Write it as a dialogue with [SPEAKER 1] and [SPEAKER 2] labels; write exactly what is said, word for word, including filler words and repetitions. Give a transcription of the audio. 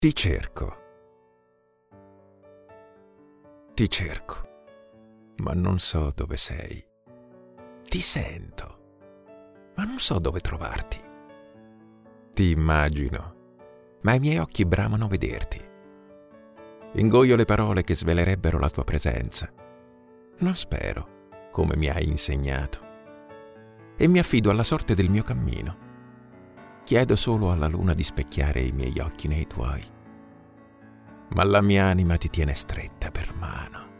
[SPEAKER 1] Ti cerco. Ti cerco, ma non so dove sei. Ti sento, ma non so dove trovarti. Ti immagino, ma i miei occhi bramano vederti. Ingoio le parole che svelerebbero la tua presenza. Non spero, come mi hai insegnato, e mi affido alla sorte del mio cammino. Chiedo solo alla luna di specchiare i miei occhi nei tuoi, ma la mia anima ti tiene stretta per mano.